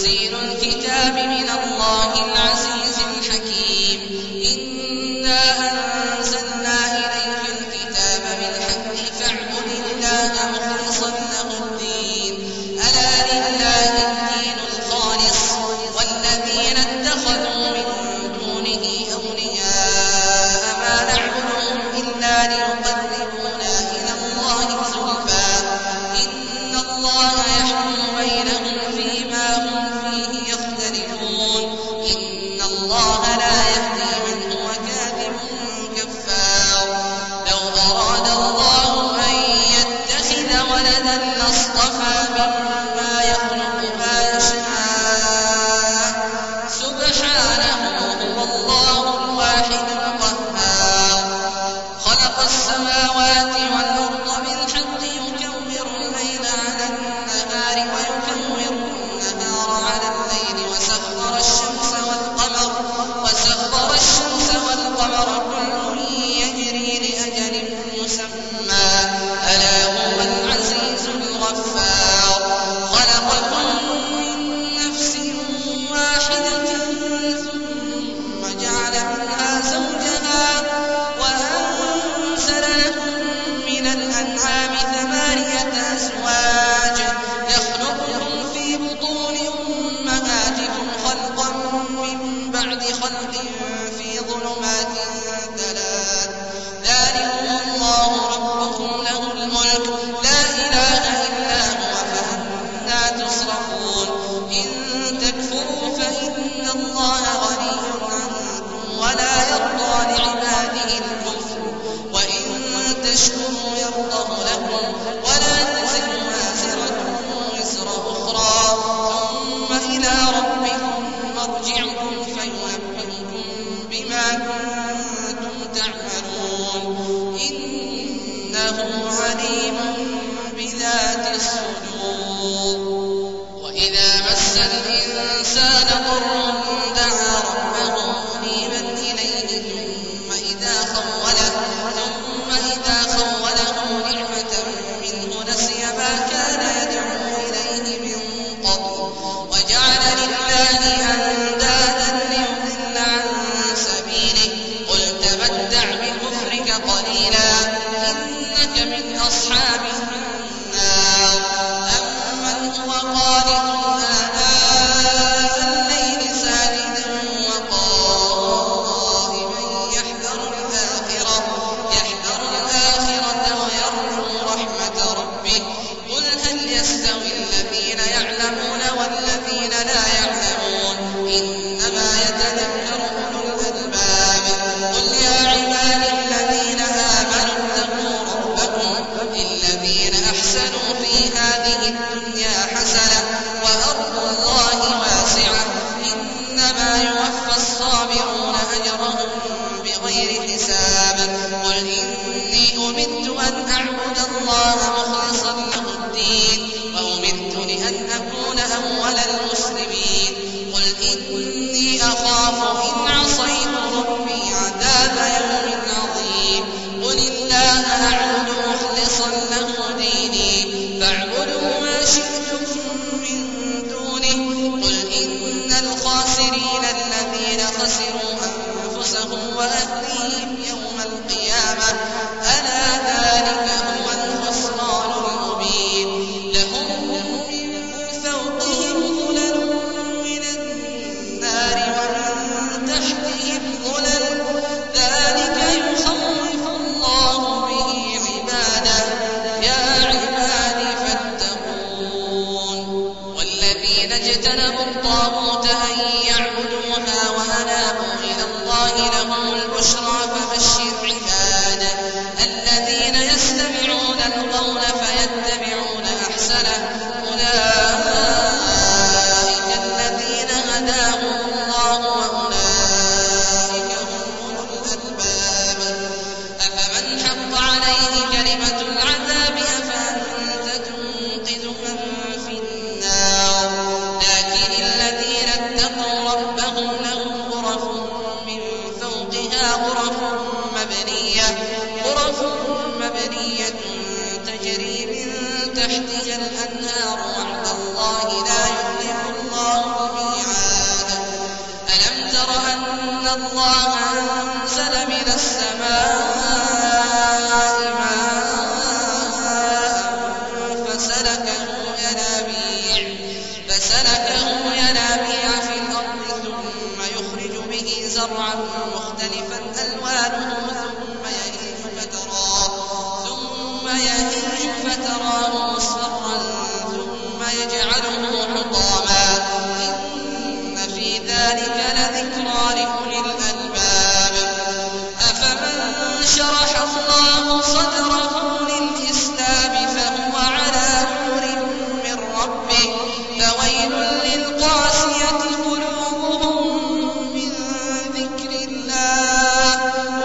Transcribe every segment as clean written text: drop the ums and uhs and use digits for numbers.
تنزيل الكتاب من الله العزيز الحكيم إنا أنزلنا إليك الكتاب بالحق فاعبد الله مخلصا له الدين ألا لله الدين الخالص والذين اتخذوا من دونه أولياء ما نعبدهم إلا ليقربونا إلى الله زلفى إن الله يحكم بينهم فيما هم فيه يختلفون إن الله لا يهدي من هو كاذب كفار لو أراد الله أن يتخذ ولدا لاصطفى مما يخلق ما يشاء سبحانه هو الله الواحد القهار خلق السماوات والأرض بالحق يكور الليل على النهار ويكور النهار على الليل وسخر الشمس والقمر كل يجري لأجل مسمى ألا هو العزيز الغفار خلقكم من نفس واحدة ثم جعل منها زوجها وأنزل لكم من الأنعام 8 أزواج يخلقكم في بطون أمهاتكم خلقا من بعد خلق في ظلمات 3 ذلكم الله ربكم له الملك لا إله إلا هو فأنى تصرفون إن تكفروا فإن الله غني عنكم ولا يرضى لعباده الكفر وإن تشكروا يرضه لكم ولا تزر وازرة وزر أخرى ثم إلى ربكم مرجعكم فينبئكم بما كنتم تعملون إنه عليم بذات الصدور وإذا مس الإنسان ضر دعا ربه منيبا إليه ثم إذا خوله نعمة منه نسي ما كان يدعو إليه من قبل وجعل لله أندادا ليضل عن سبيله قل تمتع بكفرك قليلا إنك من أصحاب النار أمن هو قانت آناء الليل ساجدا وقائما يحذر الآخرة ويرجو رحمة ربه قل هل يستوي الذين يعلمون والذين لا يعلمون إنما يتذكر أولو الألباب قل يا عبادي الذين آمنوا اتقوا ربكم للذين أحسنوا في هذه الدنيا حسنة وأرض الله واسعة إنما يوفى الصابرون أجرهم بغير حساب قل إني أمرت أن أعبد الله مخلصا له الدين وأمرت لأن أكون أول المسلمين قل إني أخاف إن عصيت ربي عذاب يوم عظيم قل الله أعبد مخلصا له ديني فاعبدوا ما شئتم من دونه قل إن الخاسرين الذين خسروا أنفسهم وأهليهم يوم القيامة ألا ذلك هو الخسران المبين لهم من فوقهم ظلل من النار ومن تحتهم ظلل ذلك يخوف الله به عباده يا عباد فاتقون والذين اجتنبوا الطاغوت أن يعبدوها وأنابوا إلى الله لهم البشرى فبشر عباده الذين يستمعون القول فيتبعون أحسنه أولئك الذين هداهم الله وأولئك هم أولو الألباب أفمن حق عليه كلمة العذاب أفأنت تنقذ من في النار لكن الذين اتقوا ربهم لهم غرف من فوقها غرف مبنية تجري من تحتها الأنهار وعد الله لا يخلف الله الله أنزل من السماء ماء فسلكه ينابيع في الأرض ثم يخرج به زرعا مختلفا ألوانه ثم يهيج فتراه مصفرا ثم يجعله حطاما إن في ذلك لذكرى لأولي الألباب أفمن شرح الله صدره للإسلام فهو على نور من ربه فويل للقاسية قلوبهم من ذكر الله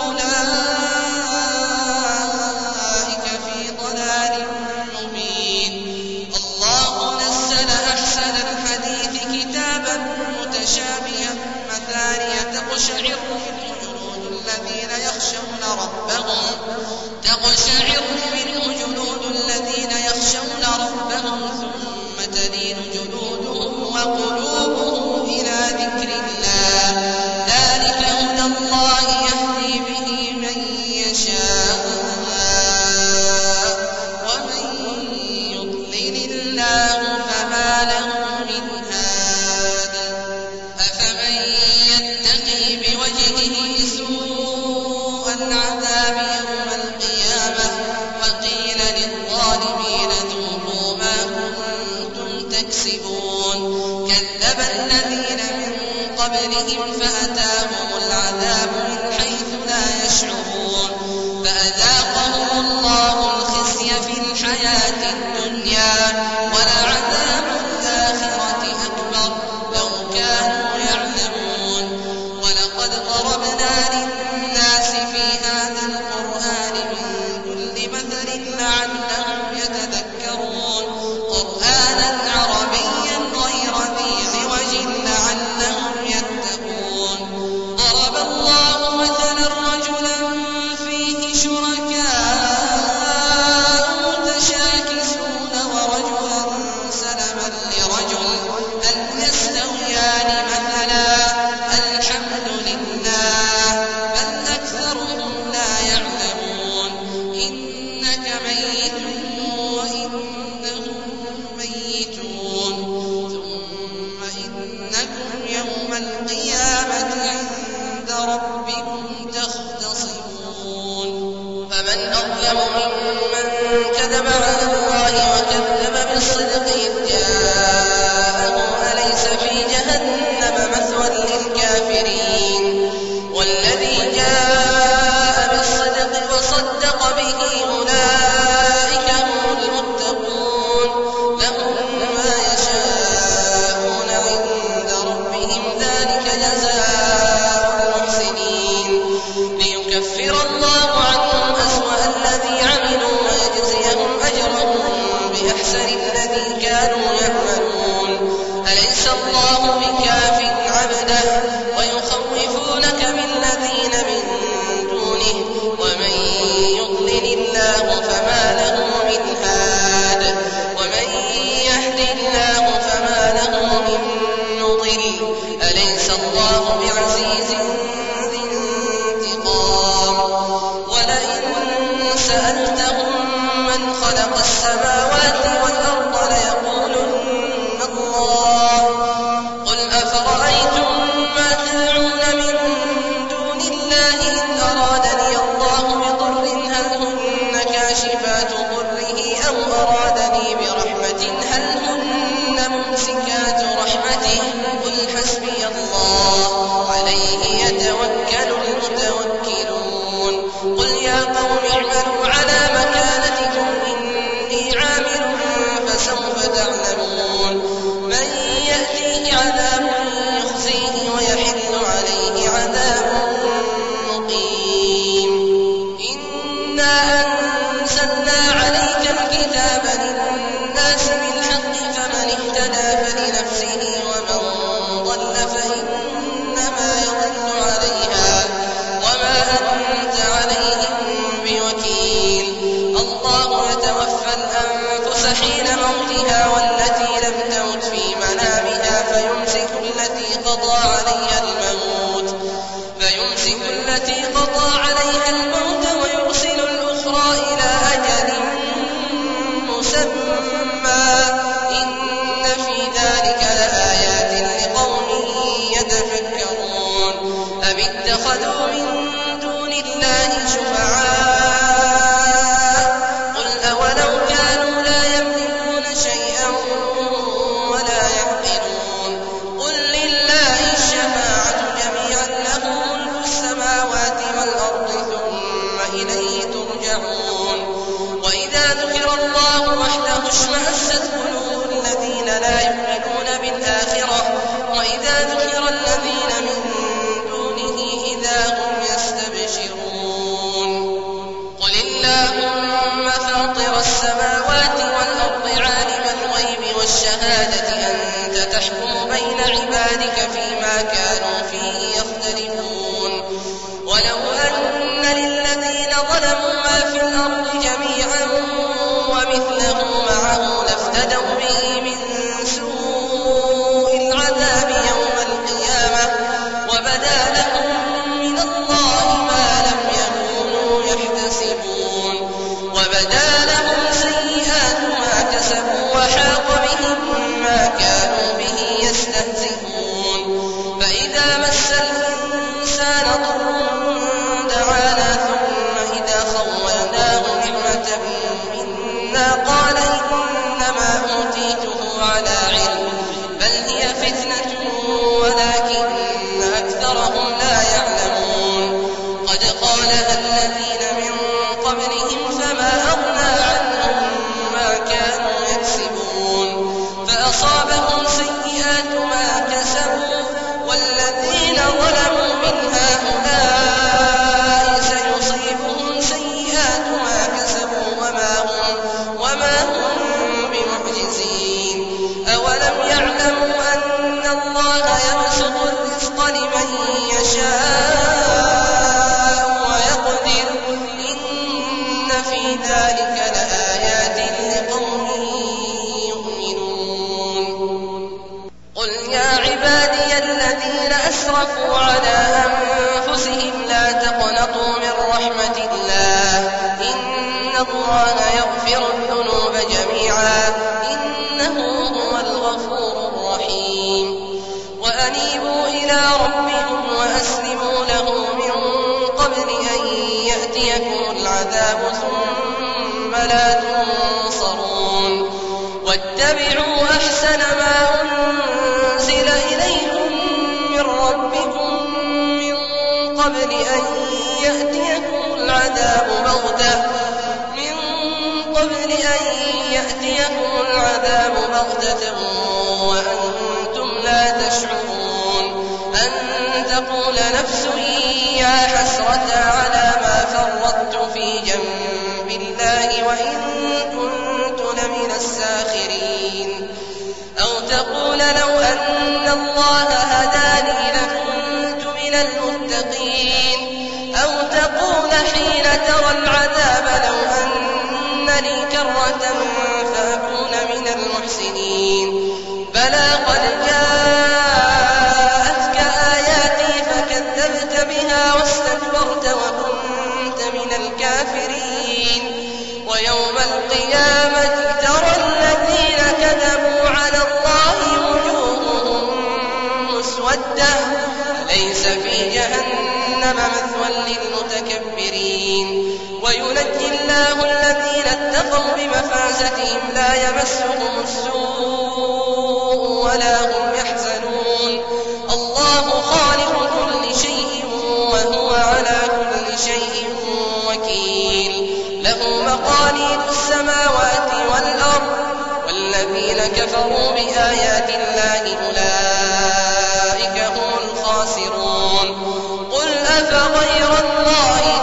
أولئك في ضلال مبين الله نزل أحسن الحديث كتابا متشابها مثانية تقشعر منه جلود الذين يخشون ربهم ثم تلين جلودهم وقلوبهم إلى ذكر الله ذلك هدى الله يهدي به من يشاء ومن يضلل الله فما له من هاد أفمن يتقي بوجهه سوء العذاب يوم القيامة وقيل للظالمين ذوقوا ما كنتم تكسبون كذب الذين من قبلهم فأتاهم العذاب من حيث لا يشعرون فأذاقهم الله الخزي في الحياة الدنيا ولعذاب الآخرة أكبر لو كانوا يعلمون ولقد ضربنا للناس في هذا القرآن من كل مثل لعلهم يتذكرون قرآنا عربيا غير ذي عوج لعلهم يتقون ضرب الله مثلا رجلا فيه شركاء متشاكسون ورجلا سلما لرجل هل يستويان مثلا الحمد لله بل أكثرهم لا يعلمون إنك ميت وإنهم ميتون ثم إنكم يوم القيامة عند ربكم تختصمون فمن أظلم ممن كذب على الله وكذب بالصدق إذ جاءه أليس في جهنم مثوى للكافرين والذي جاء بالصدق وصدق به أولئك هم المتقون لهم ما يشاءون عند ربهم ذلك جزاء المحسنين ليكفر الله عنهم أسوأ الذي عملوا ويجزيهم أجرهم بأحسن الذي كانوا يعملون أليس الله بكاف عبده ويخوفونك بالذين من دونه ومن يضلل الله فما له من هاد ومن يهد الله فما له من مضل أليس الله بعزيز ذي انتقام ولئن سألتهم من خلق السماوات والأرض ليقولن الله قل أفرأيتم ما تدعون من دون الله إن أرادني الله بضر هل هن كاشفات ضره أو أرادني برحمة هل هن ممسكات رحمته قل حسبي الله عليه يتوكل المتوكلون قل يا قوم اعملوا على مكانتكم إني عامل فسوف تعلمون من يأتيه عذاب يخزيه ويحل عليه عذاب مقيم إنا أنزلنا عليك الكتاب للناس بالحق فمن اهتدى فلنفسه ومن ضل فإنما يضل عليها وما أنت عليهم بوكيل الله يتوفى الأنفس حين موتها والتي لم تمت في منامها فيمسك التي قضى عليها الموت الشهادة أنت تحكم بين عبادك فيما كانوا فيه يختلفون ولو أن للذين ظلموا ما في الأرض جميعا ومثله معه لافتدوا به من سوء العذاب يوم القيامة وبدا لهم من الله ما لم يكونوا يحتسبون وبدا لهم سيئات ما كسبوا وحاق بهم ما كانوا به يستهزئون فإذا مس الإنسان ضر دعانا ثم إذا خولناه نعمة منا قال إنما أوتيته على علم بل هي فتنة ولكن أكثرهم لا يعلمون قد قالها الذين من قبلهم فما أغنى عنهم ما كانوا يكسبون فأصابهم سيئات ما كسبوا والذين ظلموا من هؤلاء سيصيبهم سيئات ما كسبوا وما هم بمعجزين أولم يعلموا أن الله يبسط الرزق لمن يشاء ويقدر إن في ذلك لآيات لقوم يؤمنون قل يا عبادي الذين أسرفوا على أنفسهم لا تقنطوا من رحمة الله إن الله يغفر الذنوب جميعا إنه هو الغفور الرحيم وأنيبوا إلى ربكم وأسلموا له من قبل أن يأتيكم العذاب ثم لا تنصرون واتبعوا أحسن ما أنزل إليكم من ربكم من قبل أن يأتيكم العذاب بغتة وأنتم لا تشعرون أن تقول نفس يا حسرة على ما فرطت في جنب الله وإن كنت لمن الساخرين أو تقول لو أن الله هداني لكنت من المتقين أو تقول حين ترى العذاب لو أن لي كرة فأكون من المحسنين بلى قد جاءتك آياتي فكذبت بها واستكبرت وكنت من الكافرين ويوم القيامة ترى الذين كذبوا على الله وجوههم مسودة أليس في جهنم مثوى للمتكبرين وينجي الله الذين اتقوا بمفازتهم لا يمسهم السوء ولا هم يحزنون الله خالق كل شيء وهو على كل شيء وكيل له مقاليد السماوات والأرض والذين كفروا بآيات الله أولئك هم الخاسرون قل أفغير الله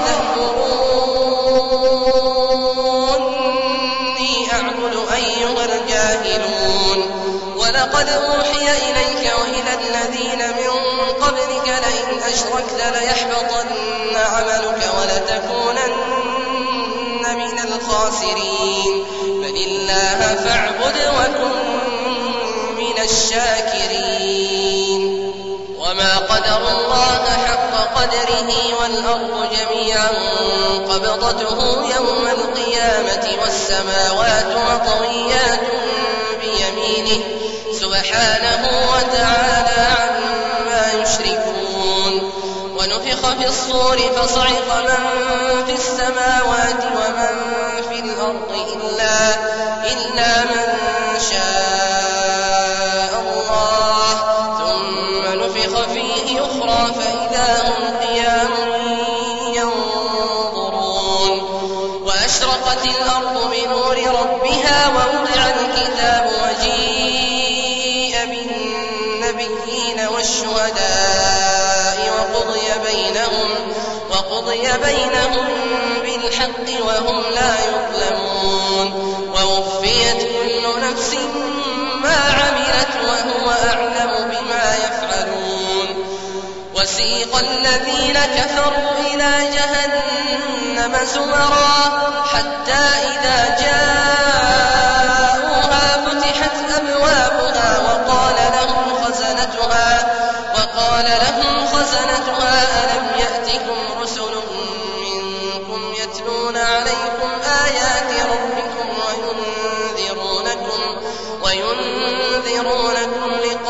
تأمروني أعبد أيها الجاهلون ولقد أوحي إليك وإلى الذين من قبلك لئن أشركت ليحبطن عملك ولتكونن من الخاسرين بل الله فاعبد وكن من الشاكرين وما قدروا الله حق قدره والأرض جميعا قبضته يوم القيامة والسماوات مطويات بيمينه سبحانه وتعالى عما يشركون ونفخ في الصور فصعق من في السماوات ومن في الأرض إلا من شاء الله ثم نفخ فيه أخرى فإذا هم قيام ينظرون وأشرقت الأرض بنور ربها ووضع الكتاب وجيء بالنبيين والشهداء وقضي بينهم بالحق وهم لا يظلمون ووفيت كل نفس وسيق الذين كفروا إلى جهنم زمرا حتى إذا جاءوها فتحت أبوابها وقال لهم خزنتها ألم يأتكم رسل منكم يتلون عليكم آيات ربكم وينذرونكم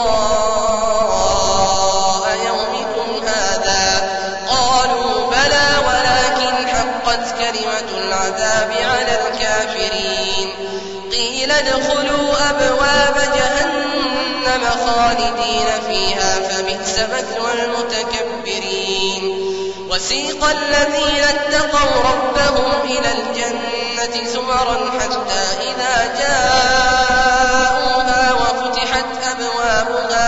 لقاء يومكم هذا قالوا بلى ولكن حقت كلمة العذاب على الكافرين قيل ادخلوا أبواب جهنم خالدين فيها فبئس مثوى المتكبرين وسيق الذين اتقوا ربهم إلى الجنة زمرا حتى إذا جاءوها وفتحت أبوابها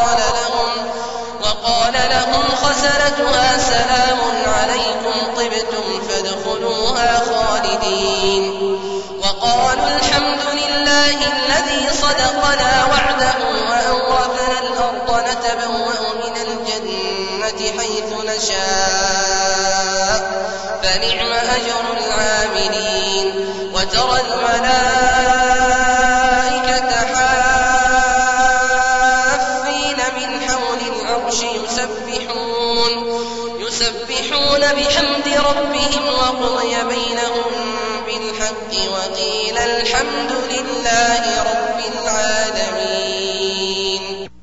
وقال لهم خزنتها سلام عليكم طبتم فادخلوها خالدين وقالوا الحمد لله الذي صدقنا وعده وأورثنا الأرض نتبوأ من الجنة حيث نشاء فنعم أجر العاملين وترى الملائكة حافين من حول العرش يسبحون بحمد ربهم وقضي بينهم بالحق وقيل الحمد لله رب العالمين.